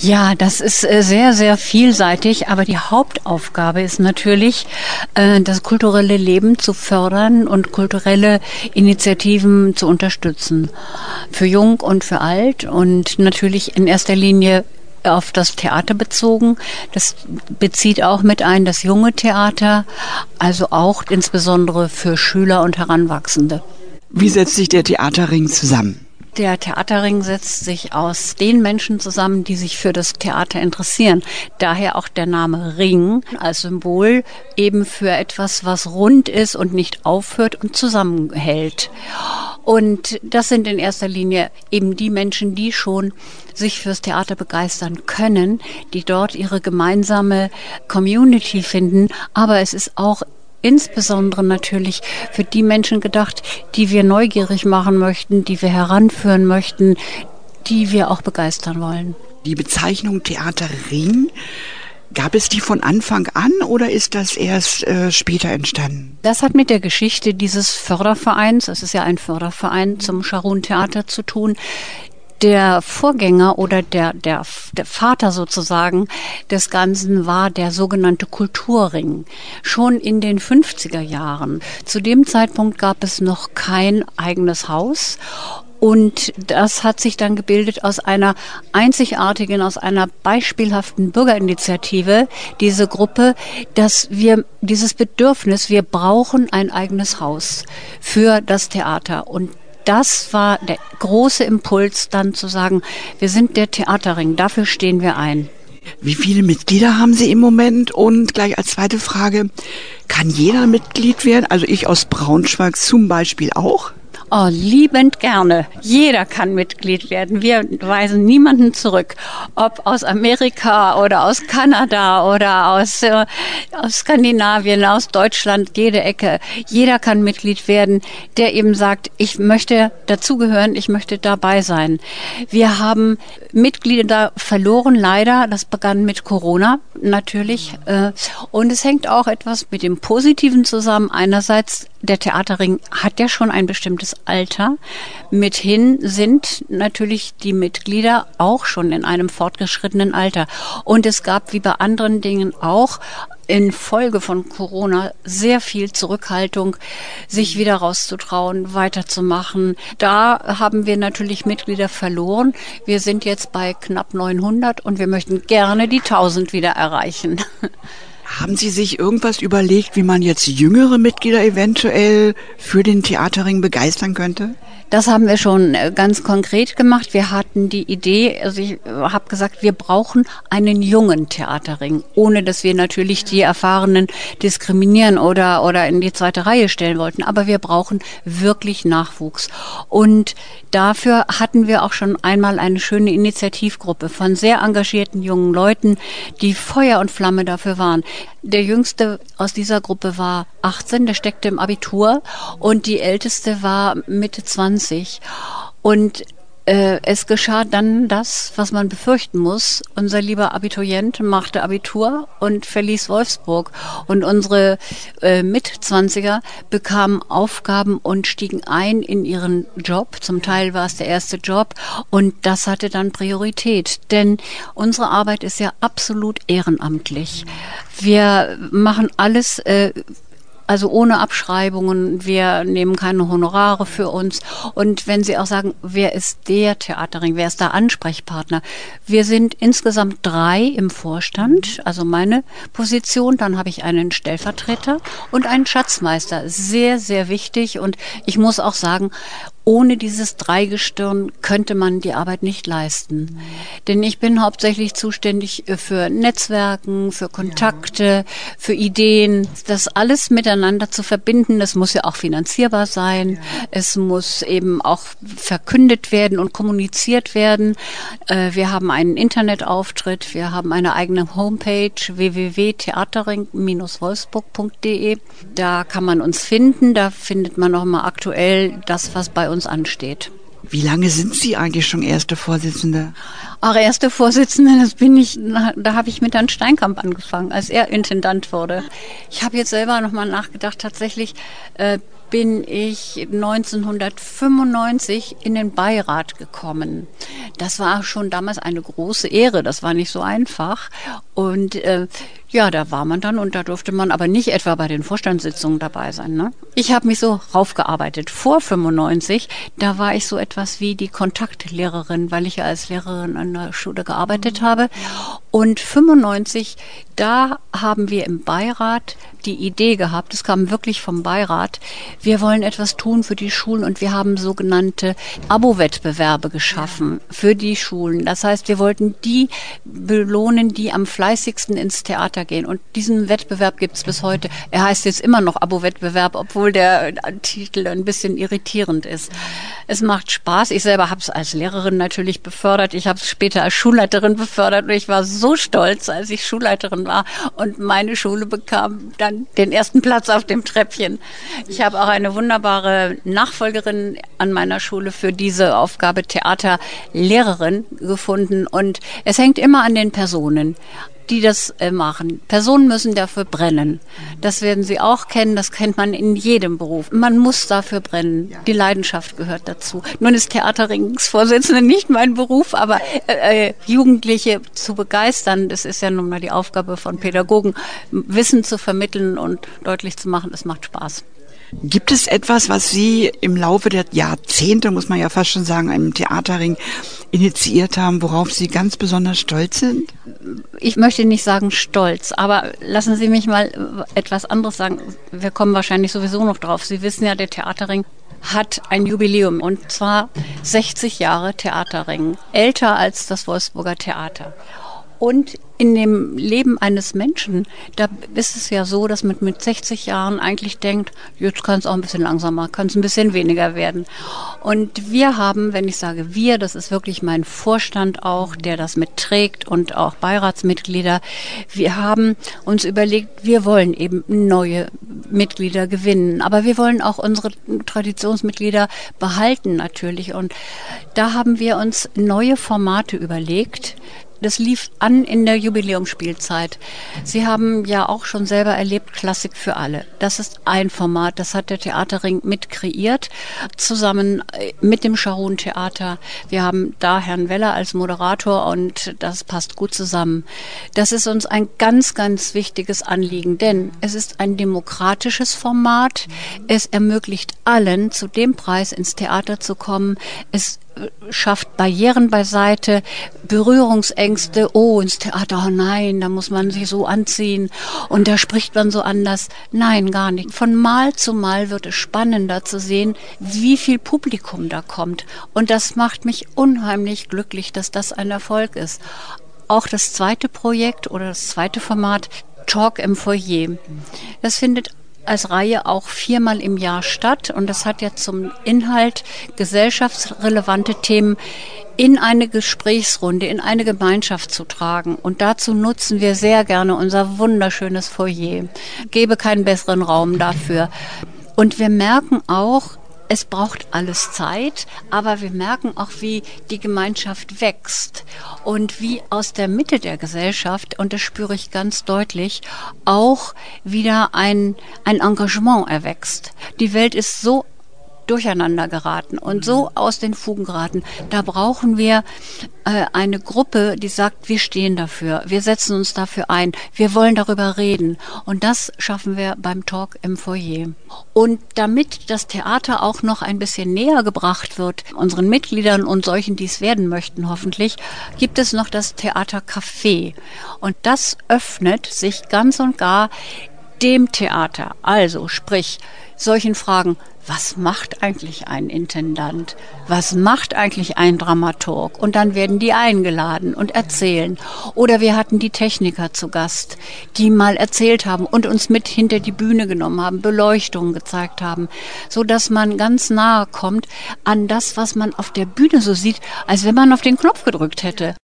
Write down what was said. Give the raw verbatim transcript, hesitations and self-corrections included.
Ja, das ist äh, sehr, sehr vielseitig, aber die Hauptaufgabe ist natürlich, äh, das kulturelle Leben zu fördern und kulturelle Initiativen zu unterstützen. Für Jung und für Alt und natürlich in erster Linie auf das Theater bezogen. Das bezieht auch mit ein das junge Theater, also auch insbesondere für Schüler und Heranwachsende. Wie setzt sich der Theaterring zusammen? Der Theaterring setzt sich aus den Menschen zusammen, die sich für das Theater interessieren. Daher auch der Name Ring als Symbol eben für etwas, was rund ist und nicht aufhört und zusammenhält. Und das sind in erster Linie eben die Menschen, die schon sich fürs Theater begeistern können, die dort ihre gemeinsame Community finden. Aber es ist auch insbesondere natürlich für die Menschen gedacht, die wir neugierig machen möchten, die wir heranführen möchten, die wir auch begeistern wollen. Die Bezeichnung Theaterring, gab es die von Anfang an oder ist das erst äh, später entstanden? Das hat mit der Geschichte dieses Fördervereins, es ist ja ein Förderverein zum Scharun-Theater zu tun. Der Vorgänger oder der, der, der Vater sozusagen des Ganzen war der sogenannte Kulturring. Schon in den fünfziger Jahren. Zu dem Zeitpunkt gab es noch kein eigenes Haus. Und das hat sich dann gebildet aus einer einzigartigen, aus einer beispielhaften Bürgerinitiative, diese Gruppe, dass wir dieses Bedürfnis, wir brauchen ein eigenes Haus für das Theater. Und das war der große Impuls, dann zu sagen, wir sind der Theaterring, dafür stehen wir ein. Wie viele Mitglieder haben Sie im Moment? Und gleich als zweite Frage, kann jeder Mitglied werden? Also ich aus Braunschweig zum Beispiel auch? Oh, liebend gerne. Jeder kann Mitglied werden. Wir weisen niemanden zurück. Ob aus Amerika oder aus Kanada oder aus, äh, aus Skandinavien, aus Deutschland, jede Ecke. Jeder kann Mitglied werden, der eben sagt, ich möchte dazugehören, ich möchte dabei sein. Wir haben Mitglieder verloren, leider. Das begann mit Corona natürlich. Äh, und es hängt auch etwas mit dem Positiven zusammen. Einerseits, der Theaterring hat ja schon ein bestimmtes Alter. Mithin sind natürlich die Mitglieder auch schon in einem fortgeschrittenen Alter. Und es gab wie bei anderen Dingen auch infolge von Corona sehr viel Zurückhaltung, sich wieder rauszutrauen, weiterzumachen. Da haben wir natürlich Mitglieder verloren. Wir sind jetzt bei knapp neunhundert und wir möchten gerne die tausend wieder erreichen. Haben Sie sich irgendwas überlegt, wie man jetzt jüngere Mitglieder eventuell für den Theaterring begeistern könnte? Das haben wir schon ganz konkret gemacht. Wir hatten die Idee, also ich habe gesagt, wir brauchen einen jungen Theaterring, ohne dass wir natürlich die Erfahrenen diskriminieren oder oder in die zweite Reihe stellen wollten. Aber wir brauchen wirklich Nachwuchs. Und dafür hatten wir auch schon einmal eine schöne Initiativgruppe von sehr engagierten jungen Leuten, die Feuer und Flamme dafür waren. Der Jüngste aus dieser Gruppe war achtzehn, der steckte im Abitur und die Älteste war Mitte zwanzig. Und äh, es geschah dann das, was man befürchten muss. Unser lieber Abiturient machte Abitur und verließ Wolfsburg. Und unsere äh, Mitzwanziger bekamen Aufgaben und stiegen ein in ihren Job. Zum Teil war es der erste Job und das hatte dann Priorität. Denn unsere Arbeit ist ja absolut ehrenamtlich. Wir machen alles äh, also ohne Abschreibungen, wir nehmen keine Honorare für uns. Und wenn Sie auch sagen, wer ist der Theaterring, wer ist der Ansprechpartner? Wir sind insgesamt drei im Vorstand, also meine Position. Dann habe ich einen Stellvertreter und einen Schatzmeister. Sehr, sehr wichtig. Und ich muss auch sagen, ohne dieses Dreigestirn könnte man die Arbeit nicht leisten. Denn ich bin hauptsächlich zuständig für Netzwerken, für Kontakte, für Ideen. Das alles miteinander zu verbinden, das muss ja auch finanzierbar sein. Es muss eben auch verkündet werden und kommuniziert werden. Wir haben einen Internetauftritt, wir haben eine eigene Homepage w w w punkt theaterring Bindestrich wolfsburg punkt d e. Da kann man uns finden, da findet man noch mal aktuell das, was bei uns uns ansteht. Wie lange sind Sie eigentlich schon erste Vorsitzende? Ach, erste Vorsitzende, das bin ich, da habe ich mit Herrn Steinkamp angefangen, als er Intendant wurde. Ich habe jetzt selber nochmal nachgedacht, tatsächlich, äh, bin ich neunzehnhundertfünfundneunzig in den Beirat gekommen. Das war schon damals eine große Ehre, das war nicht so einfach. Und äh, ja, da war man dann und da durfte man aber nicht etwa bei den Vorstandssitzungen dabei sein. Ne? Ich habe mich so raufgearbeitet. Vor fünfundneunzig, da war ich so etwas wie die Kontaktlehrerin, weil ich ja als Lehrerin an der Schule gearbeitet habe. Und fünfundneunzig, da haben wir im Beirat die Idee gehabt, es kam wirklich vom Beirat, wir wollen etwas tun für die Schulen und wir haben sogenannte Abo-Wettbewerbe geschaffen für die Schulen. Das heißt, wir wollten die belohnen, die am fleißigsten ins Theater gehen. Und diesen Wettbewerb gibt es bis heute. Er heißt jetzt immer noch Abo-Wettbewerb, obwohl der Titel ein bisschen irritierend ist. Es macht Spaß. Ich selber habe es als Lehrerin natürlich befördert. Ich habe es später als Schulleiterin befördert und ich war so stolz, als ich Schulleiterin war und meine Schule bekam dann den ersten Platz auf dem Treppchen. Ich habe auch eine wunderbare Nachfolgerin an meiner Schule für diese Aufgabe Theaterlehrerin gefunden und es hängt immer an den Personen, die das äh, machen. Personen müssen dafür brennen. Das werden Sie auch kennen, das kennt man in jedem Beruf. Man muss dafür brennen. Die Leidenschaft gehört dazu. Nun ist Theaterringsvorsitzende nicht mein Beruf, aber äh, äh, Jugendliche zu begeistern, das ist ja nun mal die Aufgabe von Pädagogen, Wissen zu vermitteln und deutlich zu machen, es macht Spaß. Gibt es etwas, was Sie im Laufe der Jahrzehnte, muss man ja fast schon sagen, im Theaterring initiiert haben, worauf Sie ganz besonders stolz sind? Ich möchte nicht sagen stolz, aber lassen Sie mich mal etwas anderes sagen. Wir kommen wahrscheinlich sowieso noch drauf. Sie wissen ja, der Theaterring hat ein Jubiläum und zwar sechzig Jahre Theaterring. Älter als das Wolfsburger Theater. Und in dem Leben eines Menschen, da ist es ja so, dass man mit sechzig Jahren eigentlich denkt, jetzt kann es auch ein bisschen langsamer, kann es ein bisschen weniger werden. Und wir haben, wenn ich sage wir, das ist wirklich mein Vorstand auch, der das mitträgt und auch Beiratsmitglieder, wir haben uns überlegt, wir wollen eben neue Mitglieder gewinnen, aber wir wollen auch unsere Traditionsmitglieder behalten natürlich. Und da haben wir uns neue Formate überlegt. Das lief an in der Jubiläumsspielzeit. Sie haben ja auch schon selber erlebt, Klassik für alle. Das ist ein Format, das hat der Theaterring mit kreiert, zusammen mit dem Scharun Theater. Wir haben da Herrn Weller als Moderator und das passt gut zusammen. Das ist uns ein ganz, ganz wichtiges Anliegen, denn es ist ein demokratisches Format. Es ermöglicht allen, zu dem Preis ins Theater zu kommen. Es schafft Barrieren beiseite, Berührungsängste, oh, ins Theater, oh nein, da muss man sich so anziehen und da spricht man so anders. Nein, gar nicht. Von Mal zu Mal wird es spannender zu sehen, wie viel Publikum da kommt. Und das macht mich unheimlich glücklich, dass das ein Erfolg ist. Auch das zweite Projekt oder das zweite Format, Talk im Foyer, das findet als Reihe auch viermal im Jahr statt und das hat ja zum Inhalt gesellschaftsrelevante Themen in eine Gesprächsrunde, in eine Gemeinschaft zu tragen. Und dazu nutzen wir sehr gerne unser wunderschönes Foyer. Gebe keinen besseren Raum dafür. Und wir merken auch, es braucht alles Zeit, aber wir merken auch, wie die Gemeinschaft wächst und wie aus der Mitte der Gesellschaft, und das spüre ich ganz deutlich, auch wieder ein, ein Engagement erwächst. Die Welt ist so durcheinander geraten und so aus den Fugen geraten. Da brauchen wir äh, eine Gruppe, die sagt, wir stehen dafür, wir setzen uns dafür ein, wir wollen darüber reden. Und das schaffen wir beim Talk im Foyer. Und damit das Theater auch noch ein bisschen näher gebracht wird, unseren Mitgliedern und solchen, die es werden möchten hoffentlich, gibt es noch das Theatercafé. Und das öffnet sich ganz und gar dem Theater. Also sprich, solchen Fragen, was macht eigentlich ein Intendant? Was macht eigentlich ein Dramaturg? Und dann werden die eingeladen und erzählen. Oder wir hatten die Techniker zu Gast, die mal erzählt haben und uns mit hinter die Bühne genommen haben, Beleuchtungen gezeigt haben, so dass man ganz nahe kommt an das, was man auf der Bühne so sieht, als wenn man auf den Knopf gedrückt hätte.